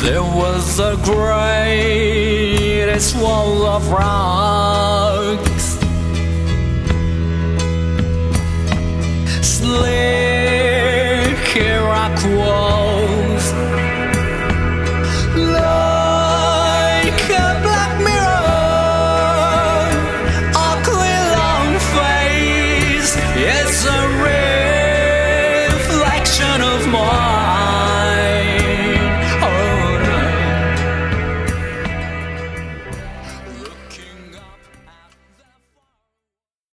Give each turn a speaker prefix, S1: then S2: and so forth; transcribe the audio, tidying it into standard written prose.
S1: There was the greatest wall of rocks, slick rock walls, like a black mirror, ugly long face. It's a real